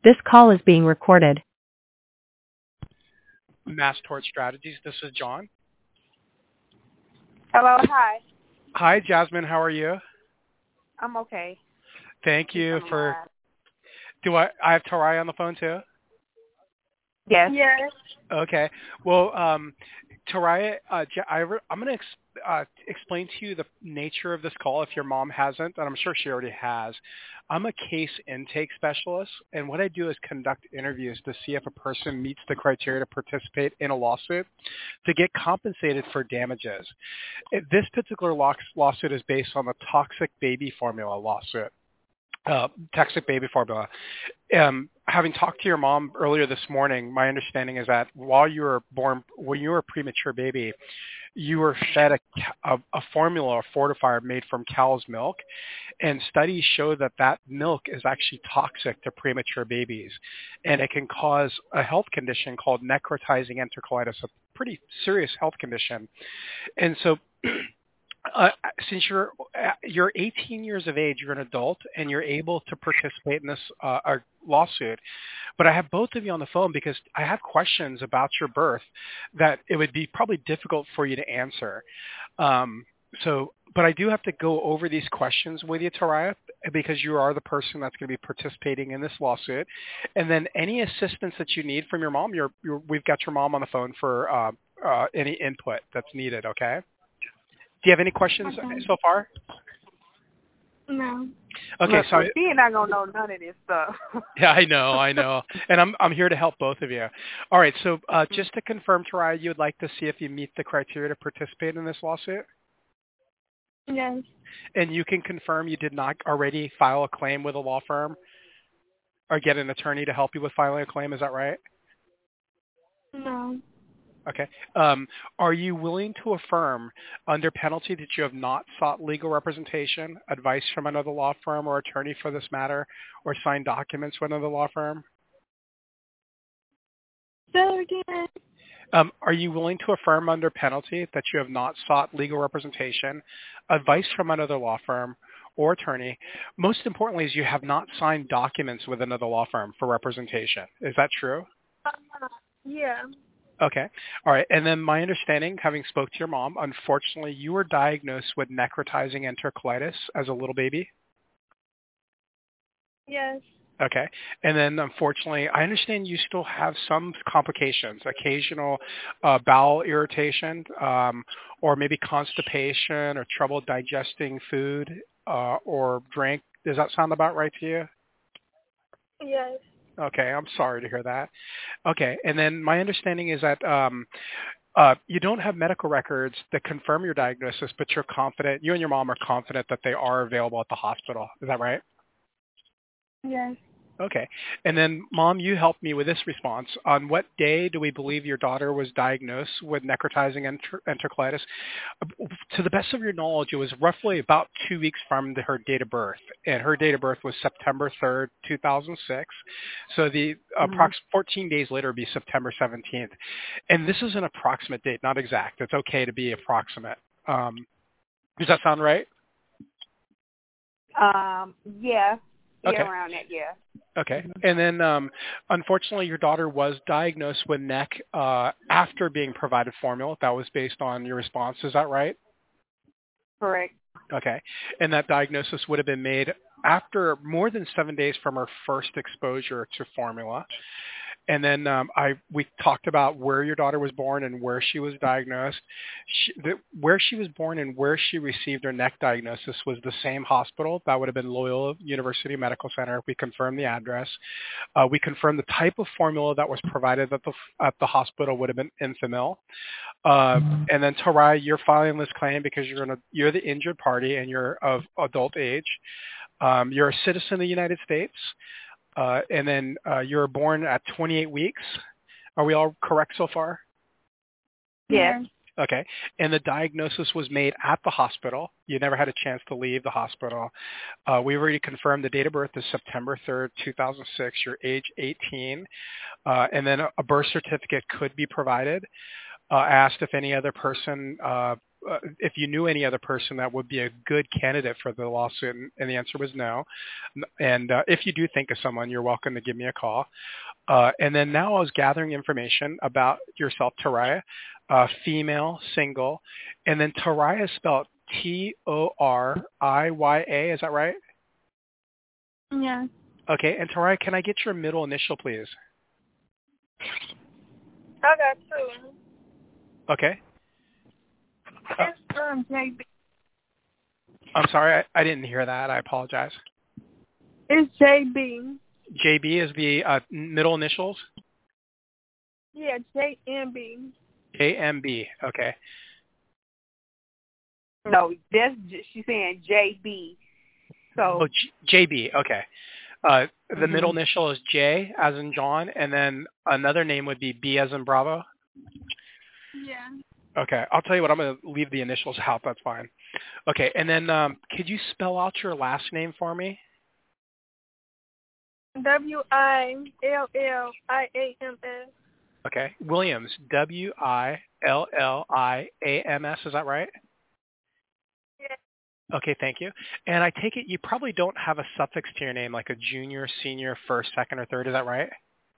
This call is being recorded. Mass Tort Strategies. This is John. Hello, hi. Hi, Jasmine. How are you? I'm okay. Thank you for. Do I have Tarai on the phone too? Yes. Yes. Okay. Well, Tarai, I'm going to explain to you the nature of this call if your mom hasn't, and I'm sure she already has. I'm a case intake specialist, and what I do is conduct interviews to see if a person meets the criteria to participate in a lawsuit to get compensated for damages. This particular lawsuit is based on the toxic baby formula lawsuit. Toxic baby formula. Having talked to your mom earlier this morning, my understanding is that when you were a premature baby, you were fed a formula, a fortifier made from cow's milk, and studies show that that milk is actually toxic to premature babies, and it can cause a health condition called necrotizing enterocolitis, a pretty serious health condition. And so since you're 18 years of age, you're an adult, and you're able to participate in this lawsuit. But I have both of you on the phone because I have questions about your birth that it would be probably difficult for you to answer. But I do have to go over these questions with you, Tarai, because you are the person that's going to be participating in this lawsuit. And then any assistance that you need from your mom, we've got your mom on the phone for any input that's needed, okay? Do you have any questions so far? No. Okay, look, so you're not gonna know none of this stuff. Yeah, I know, and I'm here to help both of you. All right, so just to confirm, Tarai, you would like to see if you meet the criteria to participate in this lawsuit, Yes. and you can confirm you did not already file a claim with a law firm or get an attorney to help you with filing a claim. Is that right? No. Okay. Are you willing to affirm, under penalty, that you have not sought legal representation, advice from another law firm or attorney for this matter, or signed documents with another law firm? Say it again. Are you willing to affirm, under penalty, that you have not sought legal representation, advice from another law firm or attorney? Most importantly, is you have not signed documents with another law firm for representation. Is that true? Yeah. Okay. All right. And then my understanding, having spoke to your mom, unfortunately, you were diagnosed with necrotizing enterocolitis as a little baby. Yes. Okay. And then, unfortunately, I understand you still have some complications, occasional bowel irritation, or maybe constipation or trouble digesting food or drink. Does that sound about right to you? Yes. Okay, I'm sorry to hear that. Okay, and then my understanding is that you don't have medical records that confirm your diagnosis, but you're confident, you and your mom are confident that they are available at the hospital. Is that right? Yes. Okay. And then, Mom, you helped me with this response. On what day do we believe your daughter was diagnosed with necrotizing enterocolitis? To the best of your knowledge, it was roughly about 2 weeks from her date of birth, and her date of birth was September 3rd, 2006. So the approximate 14 days later would be September 17th. And this is an approximate date, not exact. It's okay to be approximate. Does that sound right? Yeah. Okay. Around that, yeah. Okay. And then, unfortunately, your daughter was diagnosed with NEC after being provided formula. That was based on your response. Is that right? Correct. Okay. And that diagnosis would have been made after more than 7 days from her first exposure to formula. And then we talked about where your daughter was born and where she was diagnosed. Where she was born and where she received her NEC diagnosis was the same hospital. That would have been Loyola University Medical Center. We confirmed the address. We confirmed the type of formula that was provided at the hospital would have been Enfamil. And then, Tarai, you're filing this claim because you're the injured party and you're of adult age. You're a citizen of the United States. And then you were born at 28 weeks. Are we all correct so far? Yes. Okay. And the diagnosis was made at the hospital. You never had a chance to leave the hospital. We've already confirmed the date of birth is September 3rd, 2006. You're age 18. And then a birth certificate could be provided. I asked if any other person if you knew any other person that would be a good candidate for the lawsuit, and the answer was no. And if you do think of someone, you're welcome to give me a call. And then now I was gathering information about yourself, Toraya, female, single, and then Toraya is spelled Toriya. Is that right? Yeah. Okay. And Toraya, can I get your middle initial, please? I got two. Okay. It's JB. I'm sorry, I didn't hear that. I apologize. It's JB. JB is the middle initials? Yeah, JMB. JMB. Okay. No, she's saying JB. So. Oh, JB. Okay. The middle initial is J as in John, and then another name would be B as in Bravo? Yeah. Okay. I'll tell you what, I'm going to leave the initials out. That's fine. Okay. And then could you spell out your last name for me? Williams. Okay. Williams. Williams. Is that right? Yeah. Okay, thank you. And I take it you probably don't have a suffix to your name, like a junior, senior, first, second, or third. Is that right?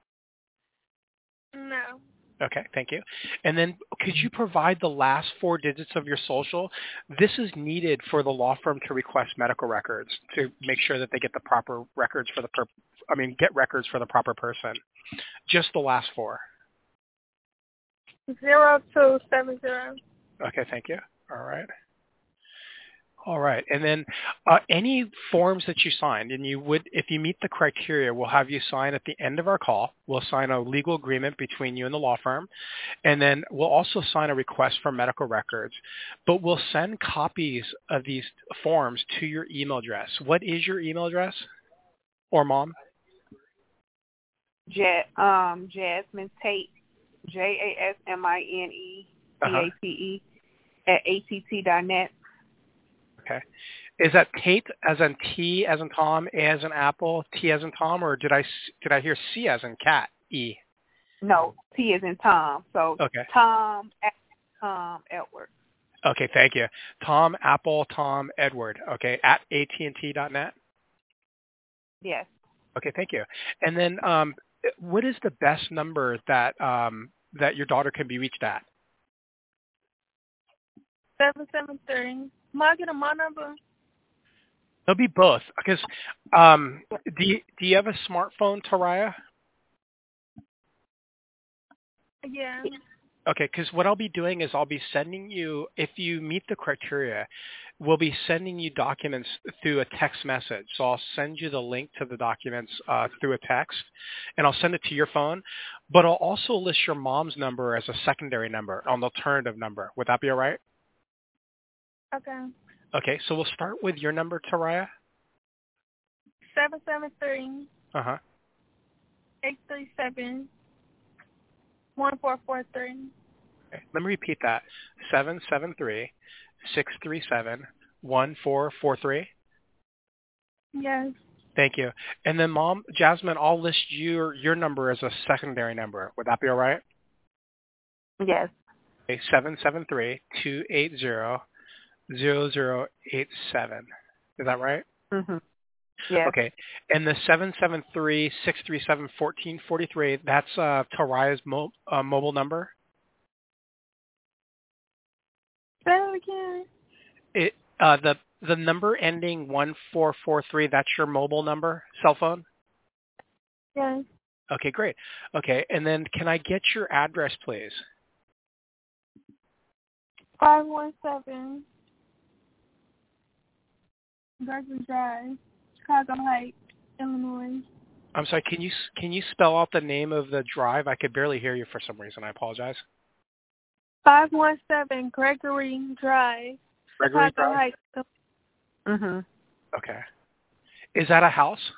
No. Okay, thank you. And then could you provide the last four digits of your social? This is needed for the law firm to request medical records to make sure that they get the proper records for get records for the proper person. Just the last four. 0270. Okay, thank you. All right. And then any forms that you signed, and if you meet the criteria, we'll have you sign at the end of our call. We'll sign a legal agreement between you and the law firm. And then we'll also sign a request for medical records. But we'll send copies of these forms to your email address. What is your email address? Or mom? Jasmine Tate, JASMINETATE at att.net. Okay. Is that Tate as in T as in Tom, A as in Apple, T as in Tom, or did I hear C as in cat, E? No, T as in Tom. So okay. Tom Edward. Okay, thank you. Tom, Apple, Tom, Edward. Okay, at AT&T.net? Yes. Okay, thank you. And then what is the best number that your daughter can be reached at? 773. May I get my number? It'll be both. Because do you have a smartphone, Toraya? Yeah. Okay, because what I'll be doing is I'll be sending you, if you meet the criteria, we'll be sending you documents through a text message. So I'll send you the link to the documents through a text, and I'll send it to your phone. But I'll also list your mom's number as a secondary number, an alternative number. Would that be all right? Okay. Okay, so we'll start with your number, Toraya. 773. 837. 1443. Okay, let me repeat that. 773-637-1443. Yes. Thank you. And then, Mom, Jasmine, I'll list your number as a secondary number. Would that be all right? Yes. Okay, 773-280-0087. Is that right? Mhm. Yes. Okay. And the 773-637-1443, that's Toraya's mobile number? Say it again. The number ending 1443, that's your mobile number, cell phone? Yes. Okay, great. Okay, and then can I get your address, please? 517 Garden Drive, Chicago Heights, Illinois. I'm sorry, can you spell out the name of the drive? I could barely hear you for some reason. I apologize. 517 Gregory Drive, Gregory Chicago Drive? Heights. Mhm. Okay. Is that a house?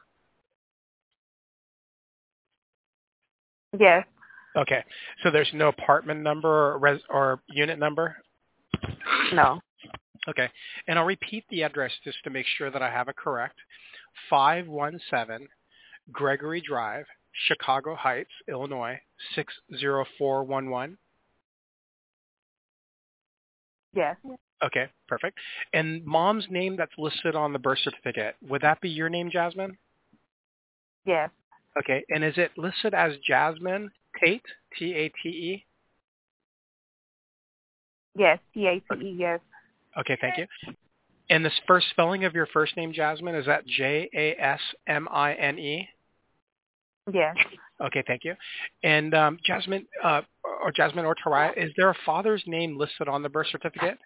Yes. Okay. So there's no apartment number or unit number? No. Okay. And I'll repeat the address just to make sure that I have it correct. 517 Gregory Drive, Chicago Heights, Illinois, 60411. Yes. Okay, perfect. And mom's name that's listed on the birth certificate, would that be your name, Jasmine? Yes. Okay, and is it listed as Jasmine Tate, T-A-T-E? Yes. T-A-T-E. Yes. Okay, thank you. And this first spelling of your first name, Jasmine, is that Jasmine? Yes. Okay, thank you. And Jasmine or Taraya, is there a father's name listed on the birth certificate?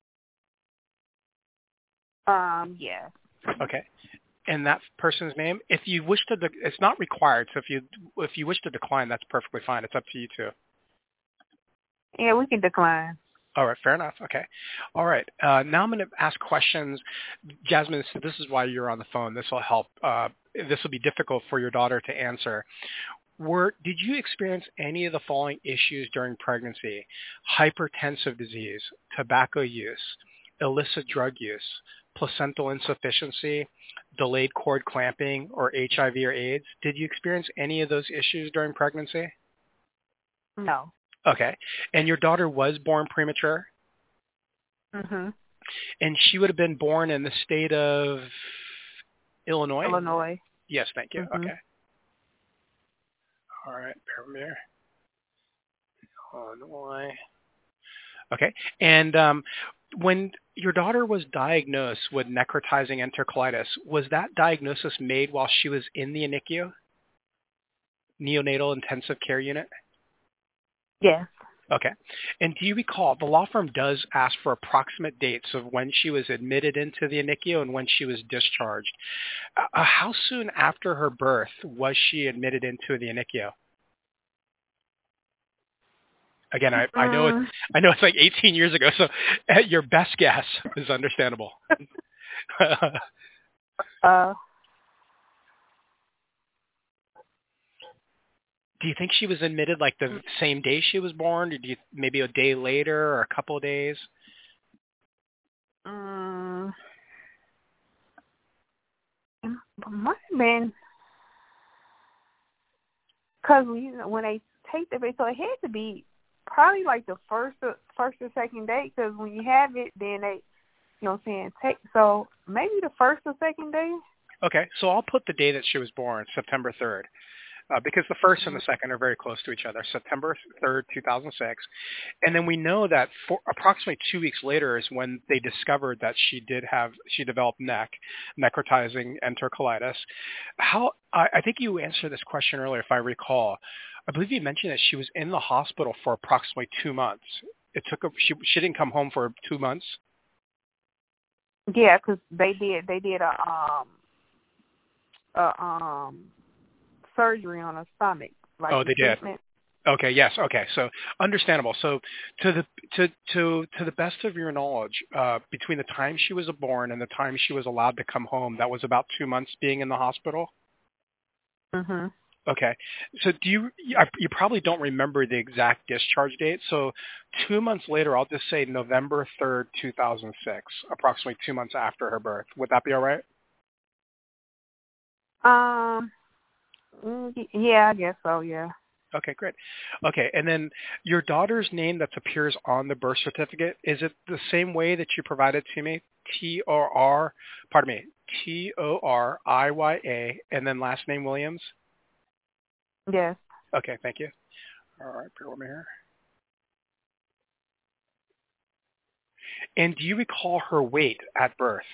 Yes. Okay. And that person's name, if you wish to, it's not required. So if you wish to decline, that's perfectly fine. It's up to you too. Yeah, we can decline. All right, fair enough. Okay. All right. Now I'm going to ask questions. Jasmine, this is why you're on the phone. This will help. This will be difficult for your daughter to answer. Did you experience any of the following issues during pregnancy? Hypertensive disease, tobacco use, illicit drug use, placental insufficiency, delayed cord clamping, or HIV or AIDS? Did you experience any of those issues during pregnancy? No. Okay. And your daughter was born premature? Mhm. And she would have been born in the state of Illinois? Illinois. Yes, thank you. Mhm. Okay. All right. Bear with me here. Illinois. Okay. And when your daughter was diagnosed with necrotizing enterocolitis, was that diagnosis made while she was in the NICU, neonatal intensive care unit? Yes. Okay. And do you recall, the law firm does ask for approximate dates of when she was admitted into the NICU and when she was discharged. How soon after her birth was she admitted into the NICU? Again, I know it's like 18 years ago, so your best guess is understandable. Uh. Do you think she was admitted like the same day she was born, or maybe a day later or a couple of days? Might have been because when they take the baby, so it had to be probably like the first or second day. Because when you have it, then they, you know, what I'm saying, so maybe the first or second day. Okay, so I'll put the day that she was born, September 3rd. Because the first and the second are very close to each other, September 3rd, 2006. And then we know that for approximately 2 weeks later is when they discovered that she developed necrotizing enterocolitis. I think you answered this question earlier, if I recall. I believe you mentioned that she was in the hospital for approximately 2 months. She didn't come home for 2 months? Yeah, because they did a surgery on her stomach. Like oh, they did. Treatment. Okay. Yes. Okay. So understandable. So to the best of your knowledge, between the time she was born and the time she was allowed to come home, that was about 2 months being in the hospital. Mhm. Okay. So you probably don't remember the exact discharge date. So 2 months later, I'll just say November 3rd, 2006, approximately 2 months after her birth. Would that be all right? Yeah, I guess so. Yeah. Okay, great. Okay, and then your daughter's name that appears on the birth certificate, is it the same way that you provided to me? Toriya, and then last name Williams? Yes. Okay, thank you. All right, bear with me here. And do you recall her weight at birth?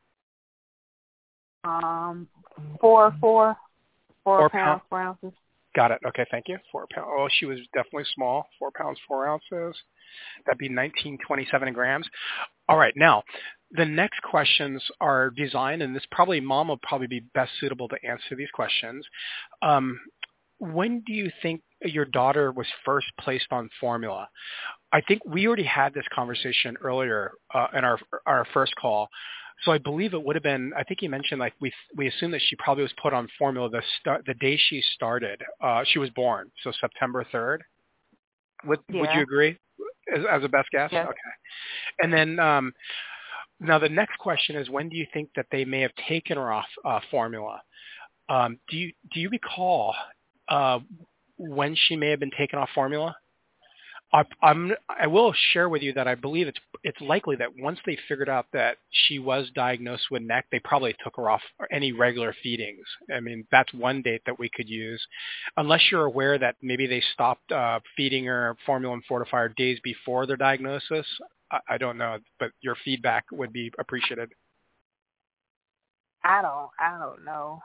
4 4 pounds, 4 ounces. Got it. Okay, thank you. 4 pounds. Oh, she was definitely small. 4 pounds, 4 ounces. That'd be 1927 grams. All right. Now, the next questions are designed, and Mom will probably be best suitable to answer these questions. When do you think your daughter was first placed on formula? I think we already had this conversation earlier in our first call. So I believe it would have been. I think you mentioned like we assumed that she probably was put on formula the day she started. She was born, so September 3rd. Would you agree as a best guess? Yes. Okay. And then now the next question is, when do you think that they may have taken her off formula? Do you recall when she may have been taken off formula? I will share with you that I believe it's likely that once they figured out that she was diagnosed with neck, they probably took her off any regular feedings. I mean, that's one date that we could use, unless you're aware that maybe they stopped feeding her formula and fortifier days before their diagnosis. I don't know, but your feedback would be appreciated. I don't know.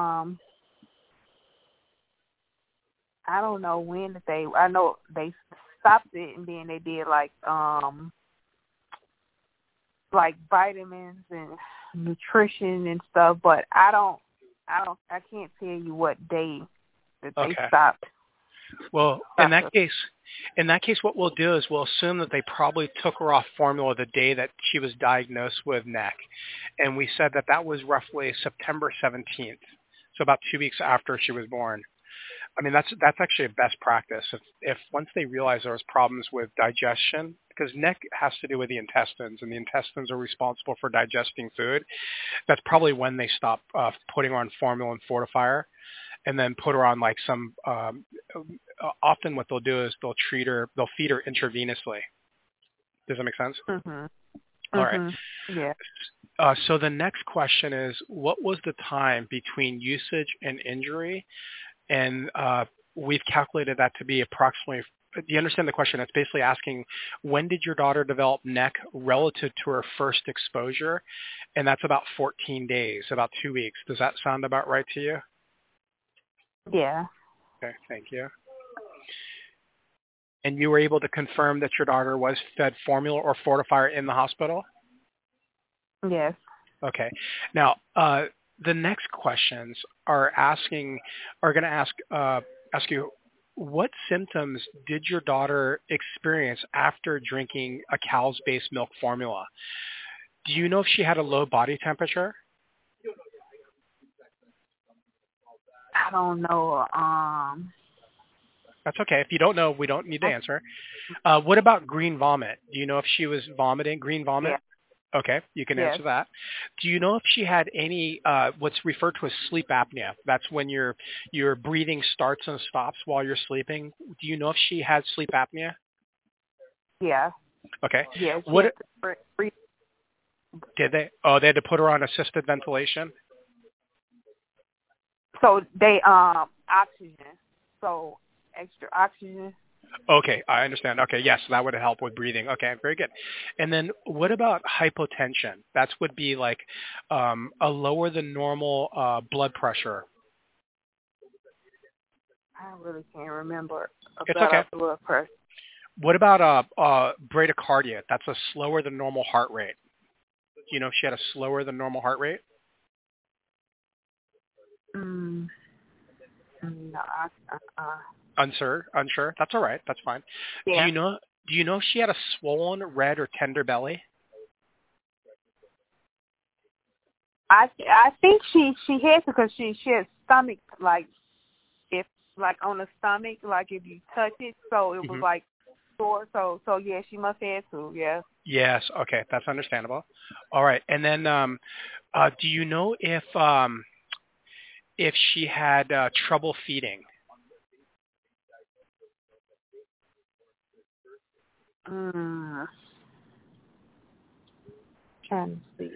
I don't know when that I know they stopped it, and then they did like vitamins and nutrition and stuff, but I can't tell you what day that they stopped. Well, in that case, what we'll do is we'll assume that they probably took her off formula the day that she was diagnosed with neck, and we said that was roughly September 17th, so about 2 weeks after she was born. I mean, that's actually a best practice. If once they realize there was problems with digestion, because neck has to do with the intestines, and the intestines are responsible for digesting food, that's probably when they stop putting her on formula and fortifier, and then put her on like some. Often, what they'll do is they'll feed her intravenously. Does that make sense? Mm-hmm. All right. Yeah. So the next question is, what was the time between usage and injury? And we've calculated that to be approximately, do you understand the question? It's basically asking, when did your daughter develop neck relative to her first exposure? And that's about 14 days, about 2 weeks. Does that sound about right to you? Yeah. Okay, thank you. And you were able to confirm that your daughter was fed formula or fortifier in the hospital? Yes. Okay. Now, the next questions are going to ask you, what symptoms did your daughter experience after drinking a cow's base milk formula? Do you know if she had a low body temperature? I don't know. That's okay. If you don't know, we don't need to answer. What about green vomit? Do you know if she was vomiting green vomit? Yeah. Okay, you can answer that. Do you know if she had any what's referred to as sleep apnea? That's when your breathing starts and stops while you're sleeping. Do you know if she had sleep apnea? Yeah. Okay. Yeah. What did they? Oh, they had to put her on assisted ventilation. So they oxygen. So extra oxygen. Okay, I understand. Okay, yes, that would help with breathing. Okay, very good. And then what about hypotension? That would be like a lower than normal blood pressure. I really can't remember It's about okay. blood pressure. What about bradycardia? That's a slower than normal heart rate. Do you know if she had a slower than normal heart rate? No. Unsure. That's all right. That's fine. Yeah. Do you know if she had a swollen, red, or tender belly? I think she had because she has stomach on the stomach, like if you touch it, so it was like sore. So yeah, she must have to. Yeah. Yes. Okay, that's understandable. All right, and then do you know if she had trouble feeding? Trying to see.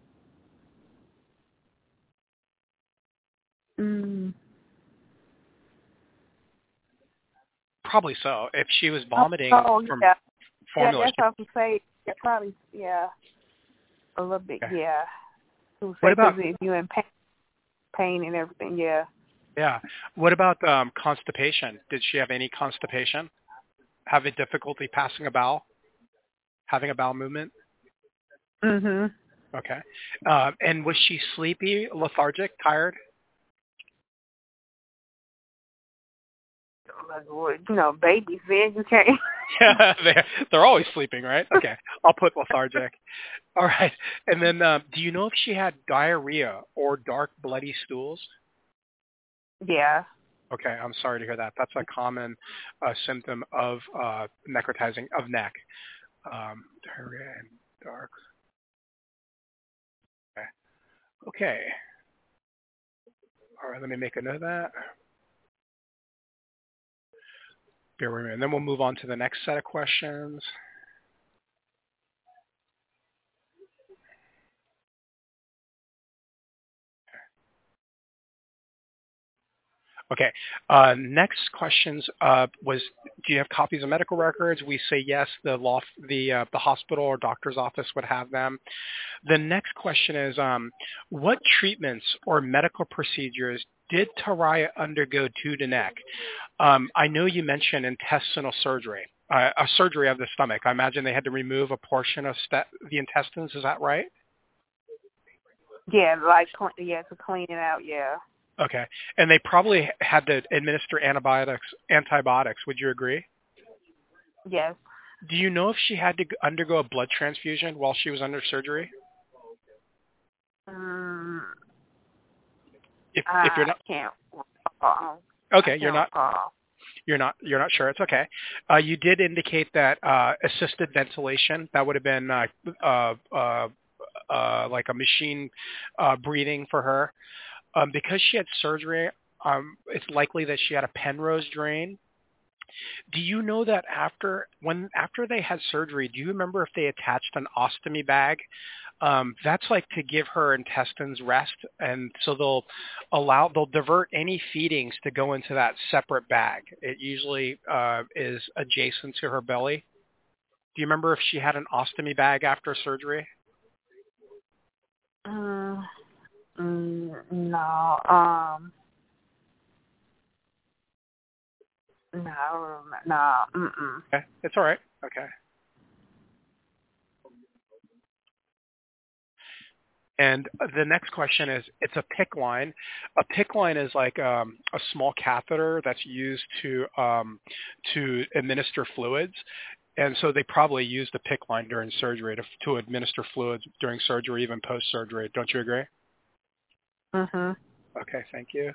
Probably so. If she was vomiting from formula. Yeah, that's what I was say. Yeah, probably. Yeah. A little bit. Okay. Yeah. What about if you're in pain and everything? Yeah. Yeah. What about constipation? Did she have any constipation? Have a difficulty passing a bowel? Having a bowel movement? Mhm. Okay. And was she sleepy, lethargic, tired? Babies, then you can't. Yeah, they're always sleeping, right? Okay. I'll put lethargic. All right. And then do you know if she had diarrhea or dark bloody stools? Yeah. Okay, I'm sorry to hear that. That's a common symptom of necrotizing of neck. Diarrhea and dark. Okay. Okay. All right, let me make a note of that. Bear with me, and then we'll move on to the next set of questions. Okay. Next questions was, do you have copies of medical records? We say yes. The hospital or doctor's office would have them. The next question is, what treatments or medical procedures did Taraya undergo to the neck? I know you mentioned intestinal surgery, a surgery of the stomach. I imagine they had to remove a portion of the intestines. Is that right? Yeah, like to clean it out. Yeah. Okay. And they probably had to administer antibiotics. Would you agree? Yes. Do you know if she had to undergo a blood transfusion while she was under surgery? If you're not, can't. okay, you're not sure. It's okay. You did indicate that assisted ventilation, that would have been like a machine breathing for her. Because she had surgery, it's likely that she had a Penrose drain. Do you know that after they had surgery, do you remember if they attached an ostomy bag? That's like to give her intestines rest, and so they'll divert any feedings to go into that separate bag. It usually is adjacent to her belly. Do you remember if she had an ostomy bag after surgery? No. No. Okay, it's all right. Okay. And the next question is, it's a PICC line. A PICC line is like a small catheter that's used to administer fluids. And so they probably used the PICC line during surgery to administer fluids during surgery, even post-surgery. Don't you agree? Mhm. Okay, thank you.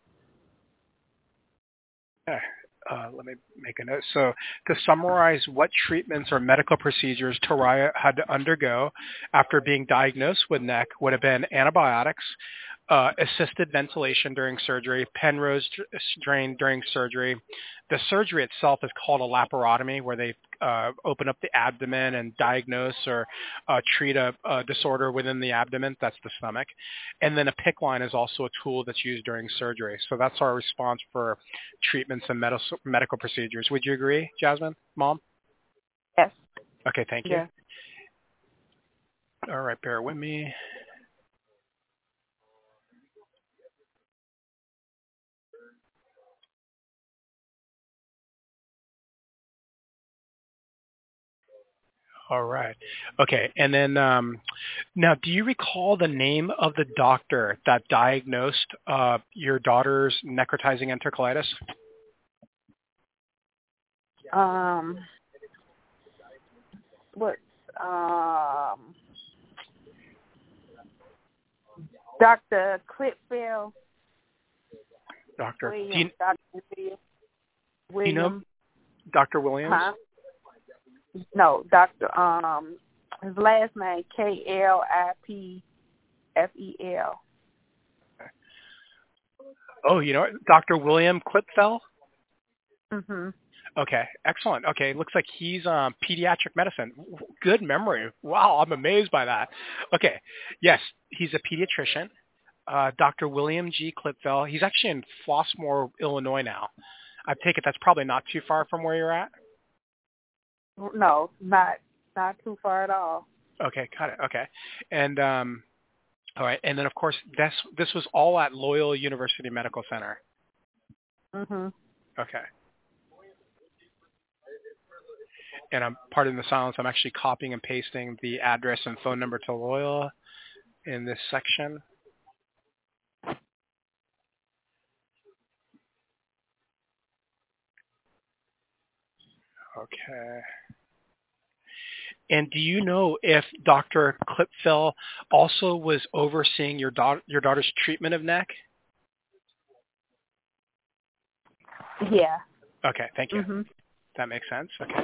Okay. Let me make a note. So to summarize, what treatments or medical procedures Taraya had to undergo after being diagnosed with neck would have been antibiotics, assisted ventilation during surgery, Penrose drain during surgery. The surgery itself is called a laparotomy, where they open up the abdomen and diagnose or treat a disorder within the abdomen. That's the stomach. And then a PICC line is also a tool that's used during surgery. So that's our response for treatments and medical procedures. Would you agree, Jasmine, Mom? Yes. Okay, thank you. Yeah. All right, bear with me. All right. Okay. And then now, do you recall the name of the doctor that diagnosed your daughter's necrotizing enterocolitis? What? Dr. Clipfield. Doctor. William. Dr. William. Do you know Dr. Williams? Huh? No, Dr. His last name Klipfel. Oh, you know what? Dr. William Klipfel? Mhm. Okay, excellent. Okay, looks like he's pediatric medicine. Good memory. Wow, I'm amazed by that. Okay, yes, he's a pediatrician. Dr. William G. Klipfel. He's actually in Flossmoor, Illinois now. I take it that's probably not too far from where you're at? No, not too far at all. Okay, got it. Okay. And all right, and then of course this was all at Loyola University Medical Center. Mhm. Okay. And I'm pardon the silence, I'm actually copying and pasting the address and phone number to Loyola in this section. Okay. And do you know if Dr. Klipfel also was overseeing your daughter's treatment of neck? Yeah. Okay, thank you. Mhm. That makes sense. Okay.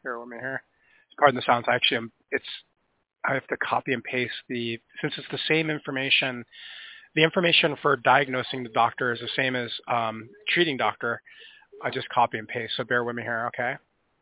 Bear with me here. Pardon the sounds. Actually, I have to copy and paste since it's the same information. The information for diagnosing the doctor is the same as treating doctor. I just copy and paste. So bear with me here, okay?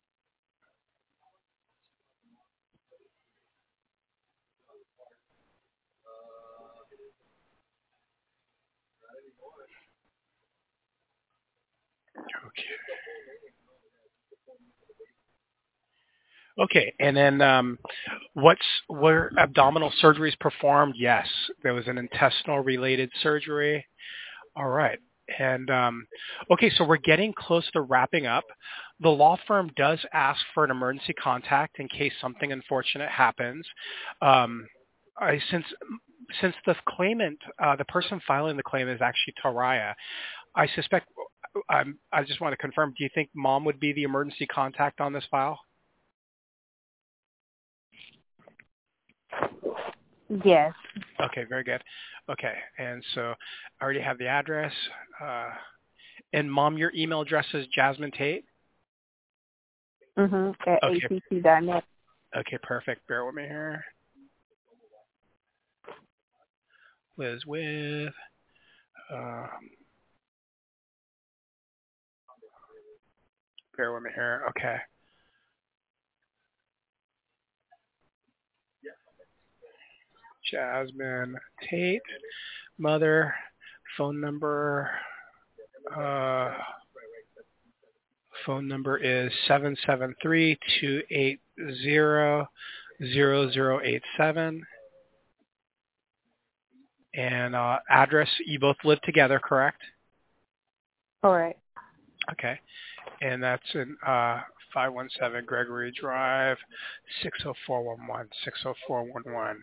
Okay, and then were abdominal surgeries performed? Yes, there was an intestinal related surgery. All right. And okay, so we're getting close to wrapping up. The law firm does ask for an emergency contact in case something unfortunate happens. Since the claimant, the person filing the claim is actually Taraya, I suspect. I just want to confirm. Do you think Mom would be the emergency contact on this file? Yes. Okay, very good. Okay, and so I already have the address. And Mom, your email address is Jasmine Tate? Mm-hmm. At att.net. Okay, perfect. Bear with me here. Liz with... bear with me here. Okay. Jasmine Tate, mother, phone number is 773-280-0087. And address, you both live together, correct? All right. Okay. And that's in 517 Gregory Drive, 60411, 60411.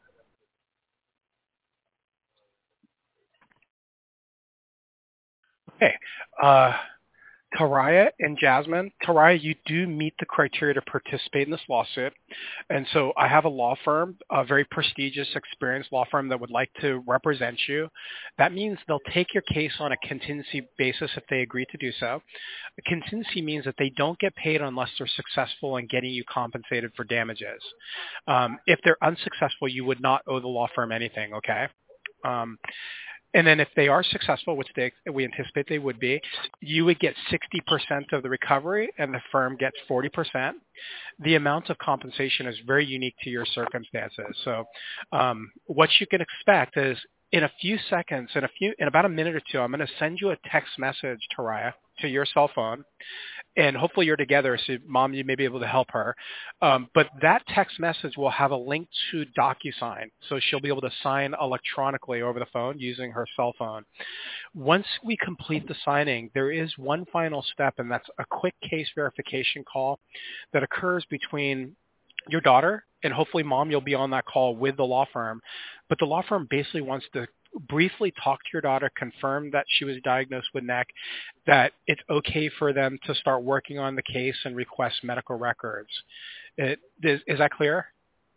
Okay. Taraya and Jasmine. Taraya, you do meet the criteria to participate in this lawsuit. And so I have a law firm, a very prestigious, experienced law firm that would like to represent you. That means they'll take your case on a contingency basis if they agree to do so. A contingency means that they don't get paid unless they're successful in getting you compensated for damages. If they're unsuccessful, you would not owe the law firm anything, okay? And then if they are successful, which we anticipate they would be, you would get 60% of the recovery and the firm gets 40%. The amount of compensation is very unique to your circumstances. So what you can expect is in a few seconds, in about a minute or two, I'm going to send you a text message, Taraya, to your cell phone. And hopefully you're together, so Mom, you may be able to help her. But that text message will have a link to DocuSign, so she'll be able to sign electronically over the phone using her cell phone. Once we complete the signing, there is one final step, and that's a quick case verification call that occurs between your daughter and hopefully Mom, you'll be on that call with the law firm. But the law firm basically wants to briefly talk to your daughter, confirm that she was diagnosed with NEC, that it's okay for them to start working on the case and request medical records. Is that clear?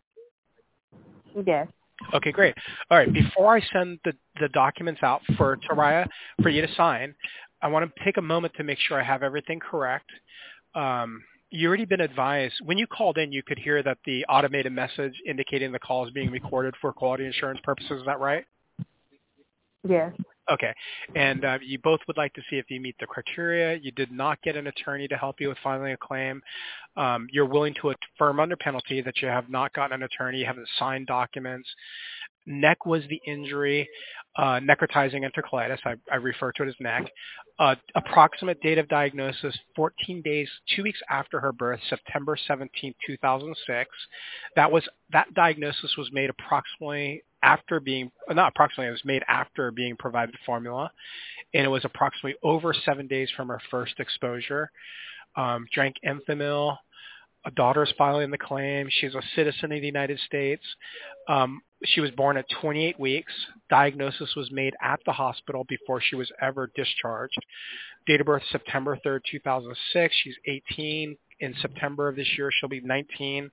Yes. Okay, great. All right, before I send the documents out for Taraya for you to sign, I want to take a moment to make sure I have everything correct. You already been advised, when you called in, you could hear that the automated message indicating the call is being recorded for quality assurance purposes. Is that right? Yes. Okay. And you both would like to see if you meet the criteria. You did not get an attorney to help you with filing a claim. You're willing to affirm under penalty that you have not gotten an attorney. You haven't signed documents. NEC was the injury, necrotizing enterocolitis. I refer to it as NEC. Approximate date of diagnosis, 14 days, 2 weeks after her birth, September 17, 2006. That diagnosis was made approximately after being, not approximately, it was made after being provided formula. And it was approximately over 7 days from her first exposure. Drank Enfamil. A daughter's filing the claim. She's a citizen of the United States. She was born at 28 weeks. Diagnosis was made at the hospital before she was ever discharged. Date of birth, September 3rd, 2006. She's 18. In September of this year, she'll be 19.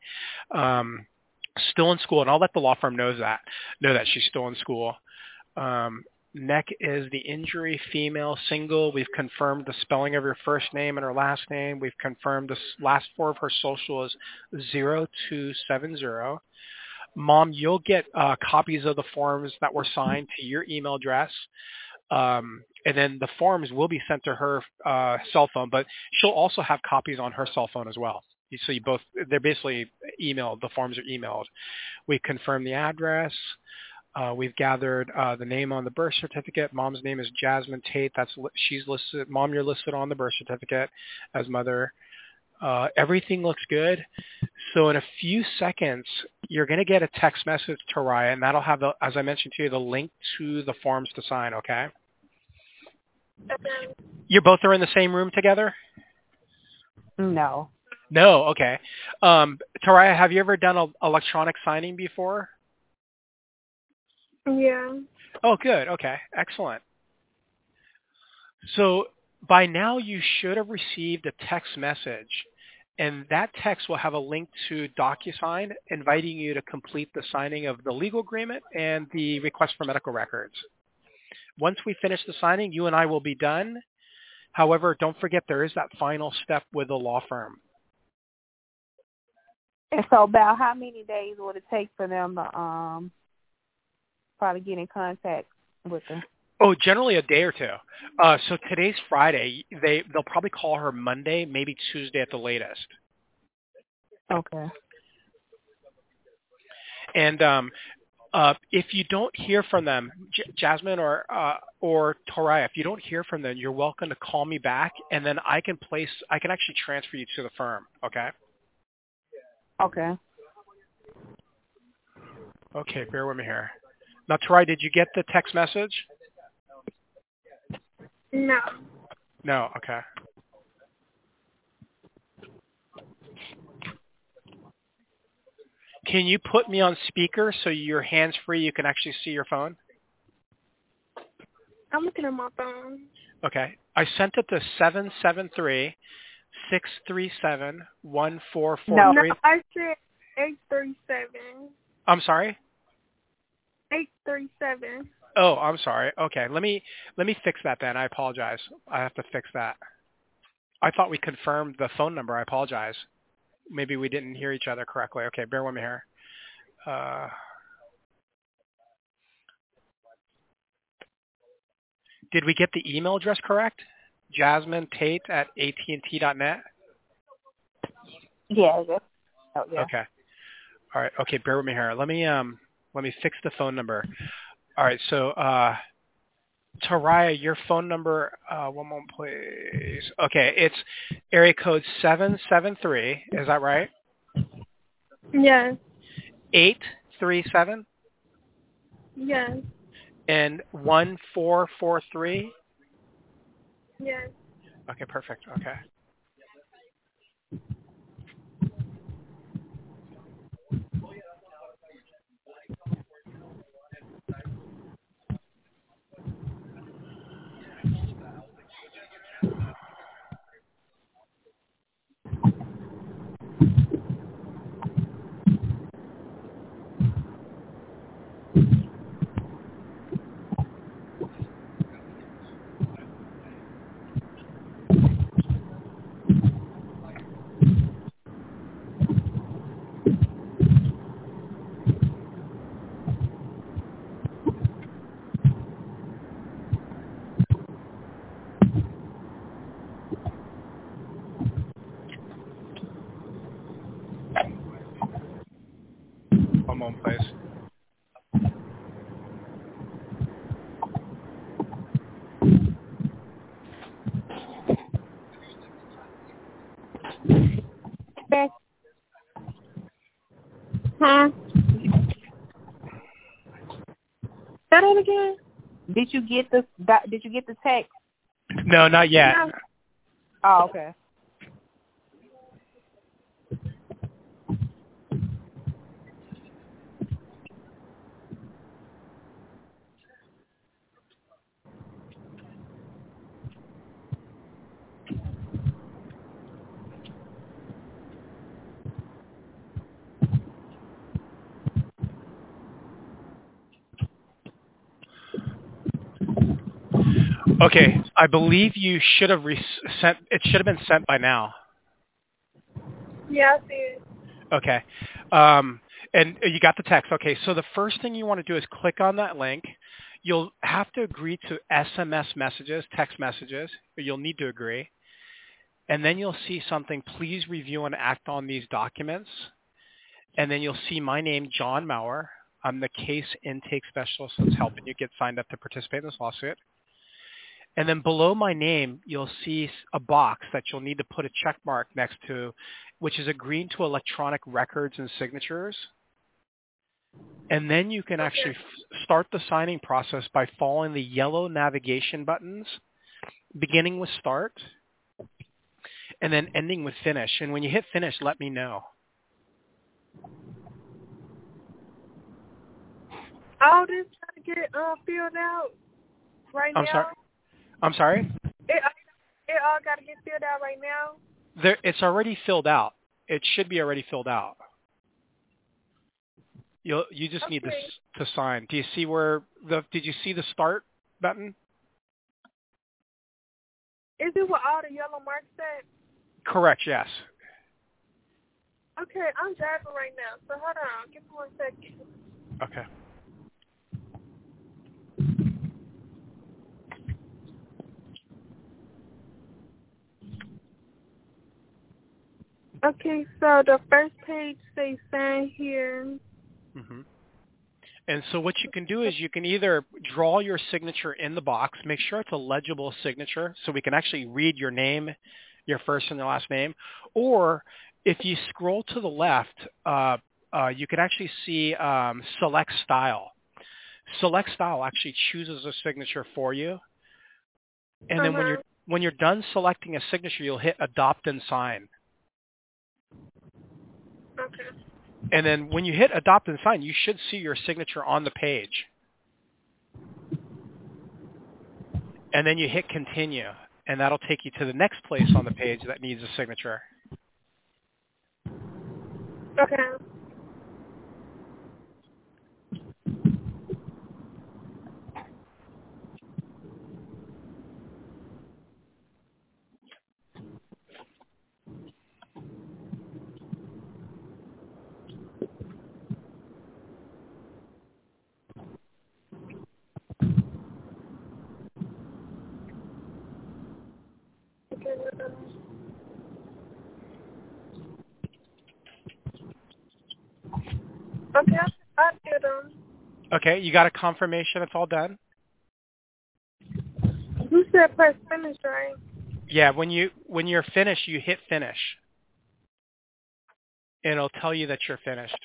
Still in school, and I'll let the law firm know that she's still in school. Neck is the injury, female, single. We've confirmed the spelling of her first name and her last name. We've confirmed the last four of her social is 0270. Mom, you'll get copies of the forms that were signed to your email address. And then the forms will be sent to her cell phone, but she'll also have copies on her cell phone as well. So they're basically emailed. The forms are emailed. We confirmed the address. We've gathered the name on the birth certificate. Mom's name is Jasmine Tate. She's listed. Mom, you're listed on the birth certificate as mother. Everything looks good. So in a few seconds, you're going to get a text message to Raya, and that'll have, as I mentioned to you, the link to the forms to sign, okay? You both are in the same room together? No. No, okay. Taraya, have you ever done electronic signing before? Yeah. Oh, good. Okay, excellent. So by now you should have received a text message, and that text will have a link to DocuSign inviting you to complete the signing of the legal agreement and the request for medical records. Once we finish the signing, you and I will be done. However, don't forget there is that final step with the law firm. And so about how many days would it take for them to probably get in contact with them? Oh, generally a day or two. So today's Friday. They'll probably call her Monday, maybe Tuesday at the latest. Okay. And if you don't hear from them, Jasmine or Toraya, if you don't hear from them, you're welcome to call me back, and then I can actually transfer you to the firm. Okay. Okay. Okay, bear with me here. Now, Toraya, did you get the text message? No. No. Okay. Can you put me on speaker so you're hands-free? You can actually see your phone? I'm looking at my phone. Okay. I sent it to 773-637-1443. No, I said 837. I'm sorry? 837. Oh, I'm sorry. Okay. Let me fix that then. I apologize. I have to fix that. I thought we confirmed the phone number. I apologize. Maybe we didn't hear each other correctly. Okay, bear with me here. Did we get the email address correct? Jasmine Tate at AT&T.net? Yeah. Yeah. Okay. All right. Okay, bear with me here. Let me fix the phone number. All right. So, Taraya, your phone number, one moment, please. Okay, it's area code 773. Is that right? Yes. 837 Yes. and 1443. Yes. Okay, perfect. Okay. One moment, please. Okay. Huh? Say that again? Did you get the text? No, not yet. No. Oh, okay. Okay, I believe you should have sent. It should have been sent by now. Yeah, I see it. Okay, and you got the text. Okay, so the first thing you want to do is click on that link. You'll have to agree to SMS messages, text messages. Or you'll need to agree, and then you'll see something. Please review and act on these documents. And then you'll see my name, John Maurer. I'm the case intake specialist that's helping you get signed up to participate in this lawsuit. And then below my name, you'll see a box that you'll need to put a check mark next to, which is agreeing to electronic records and signatures. And then you can actually start the signing process by following the yellow navigation buttons, beginning with start, and then ending with finish. And when you hit finish, let me know. All this trying to get filled out right now. I'm sorry? It all got to get filled out right now. It's already filled out. It should be already filled out. You just need to sign. Do you see did you see the start button? Is it where all the yellow marks at? Correct, yes. Okay, I'm driving right now, so hold on. Give me 1 second. Okay. Okay, so the first page says sign here. Mm-hmm. And so what you can do is you can either draw your signature in the box, make sure it's a legible signature so we can actually read your name, your first and your last name, or if you scroll to the left, you can actually see select style. Select style actually chooses a signature for you. And then when you're done selecting a signature, you'll hit adopt and sign. Okay. And then when you hit adopt and sign, you should see your signature on the page. And then you hit continue, and that'll take you to the next place on the page that needs a signature. Okay. Okay, I did them. Okay, you got a confirmation it's all done? You said press finish, right? Yeah, when you're finished, you hit finish. And it'll tell you that you're finished.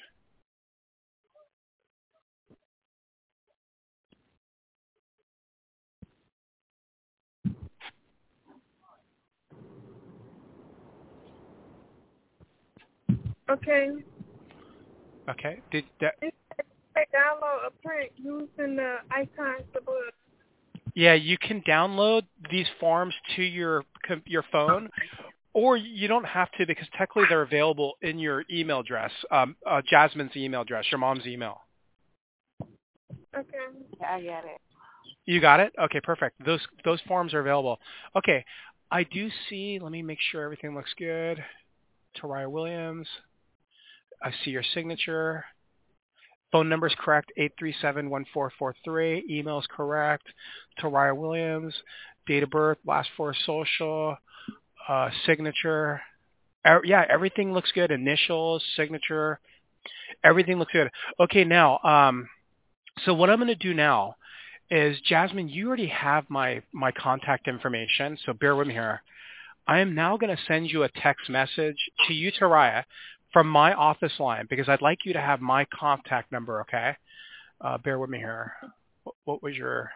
Okay. Okay. I download a print using the icons above. Yeah, you can download these forms to your phone, or you don't have to because technically they're available in your email address, Jasmine's email address, your mom's email. Okay. Yeah, I got it. You got it? Okay, perfect. Those forms are available. Okay, I do see. Let me make sure everything looks good. Taraya Williams. I see your signature. Phone number is correct, 837-1443. Email is correct, Taraya Williams. Date of birth, last four social, signature. Yeah, everything looks good. Initials, signature, everything looks good. Okay, now, so what I'm going to do now is, Jasmine, you already have my contact information, so bear with me here. I am now going to send you a text message to you, Taraya, from my office line because I'd like you to have my contact number, okay? Bear with me here. What was your...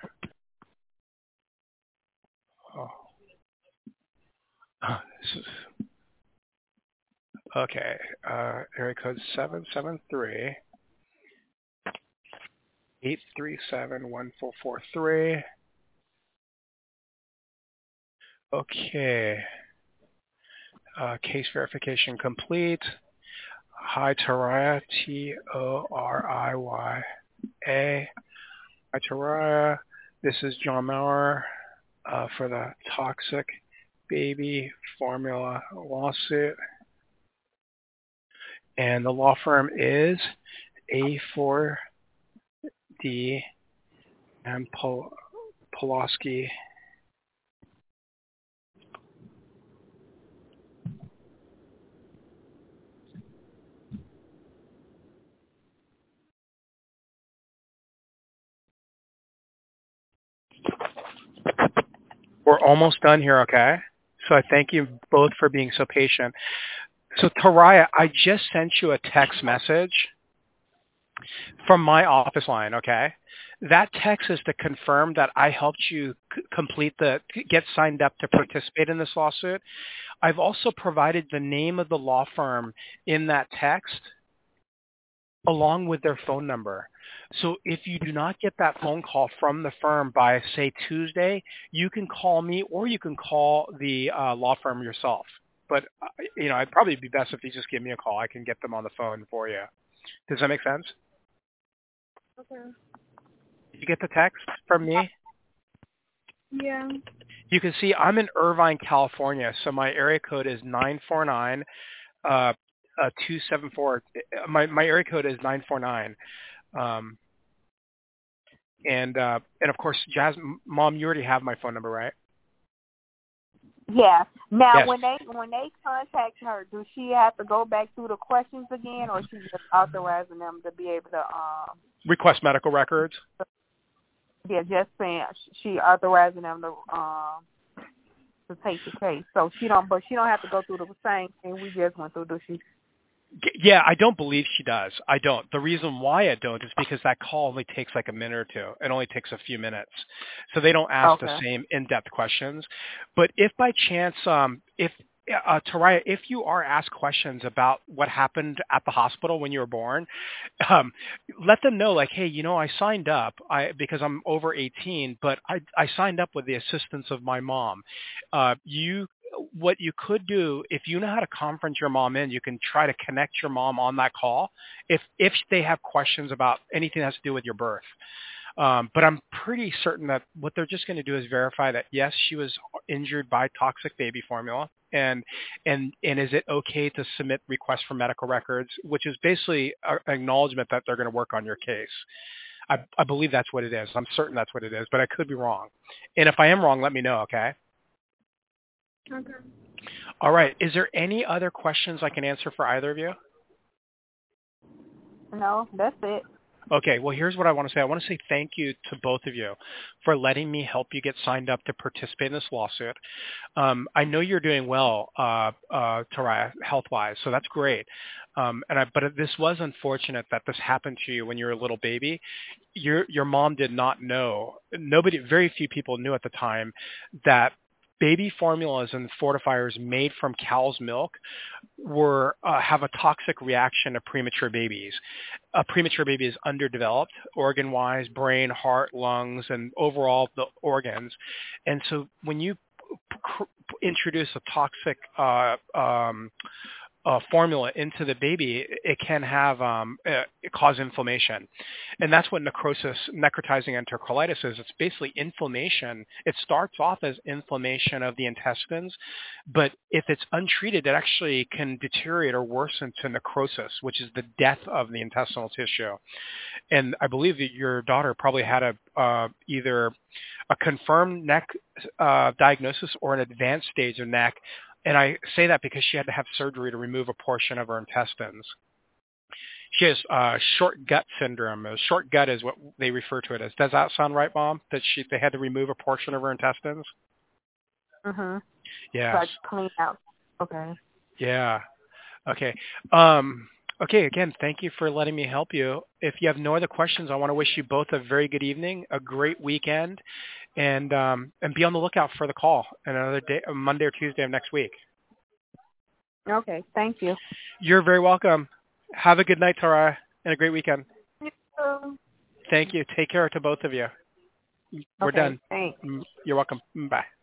Oh. Okay. Area code 773-837-1443. Okay. Case verification complete. Hi, Taraya, Toriya. Hi, Taraya. This is John Maurer. for the toxic baby formula lawsuit. And the law firm is A4D and Pulaski. We're almost done here, okay? So I thank you both for being so patient. So Taraya, I just sent you a text message from my office line, okay? That text is to confirm that I helped you get signed up to participate in this lawsuit. I've also provided the name of the law firm in that text along with their phone number. So if you do not get that phone call from the firm by, say, Tuesday, you can call me or you can call the law firm yourself. But, it'd probably be best if you just give me a call. I can get them on the phone for you. Does that make sense? Okay. Did you get the text from me? Yeah. You can see I'm in Irvine, California, so my area code is 949 274. My area code is 949. And of course, Mom, you already have my phone number, right? Yeah. Now, Yes. when they contact her, does she have to go back through the questions again, or she's just authorizing them to be able to Request medical records? Yeah, just saying she authorizing them to take the case. So she don't have to go through the same thing we just went through, does she? Yeah, I don't believe she does. I don't. The reason why I don't is because that call only takes like a minute or two. It only takes a few minutes. So they don't ask the same in-depth questions. But if by chance, Taraya, if you are asked questions about what happened at the hospital when you were born, let them know, like, hey, I signed up because I'm over 18, but I signed up with the assistance of my mom. What you could do, if you know how to conference your mom in, you can try to connect your mom on that call if they have questions about anything that has to do with your birth. But I'm pretty certain that what they're just going to do is verify that, yes, she was injured by toxic baby formula, and is it okay to submit requests for medical records, which is basically an acknowledgement that they're going to work on your case. I believe that's what it is. I'm certain that's what it is, but I could be wrong. And if I am wrong, let me know, okay? Okay. All right. Is there any other questions I can answer for either of you? No, that's it. Okay, well, here's what I want to say. I want to say thank you to both of you for letting me help you get signed up to participate in this lawsuit. I know you're doing well, Taraya, health-wise, so that's great. But this was unfortunate that this happened to you when you were a little baby. Your mom did not know. Very few people knew at the time that baby formulas and fortifiers made from cow's milk have a toxic reaction to premature babies. A premature baby is underdeveloped organ-wise, brain, heart, lungs, and overall the organs. And so when you introduce a toxic formula into the baby, it can have cause inflammation, and that's what necrotizing enterocolitis is. It's basically inflammation. It starts off as inflammation of the intestines, but if it's untreated, it actually can deteriorate or worsen to necrosis, which is the death of the intestinal tissue. And I believe that your daughter probably had either a confirmed neck diagnosis or an advanced stage of neck. And I say that because she had to have surgery to remove a portion of her intestines. She has short gut syndrome. Short gut is what they refer to it as. Does that sound right, Mom? That they had to remove a portion of her intestines? Mm-hmm. Yes. Like clean out. Okay. Yeah. Okay. Okay, again, thank you for letting me help you. If you have no other questions, I want to wish you both a very good evening, a great weekend, and be on the lookout for the call another day, Monday or Tuesday of next week. Okay, thank you. You're very welcome. Have a good night, Tara, and a great weekend. Thank you. Take care to both of you. We're done. Thanks. You're welcome. Bye.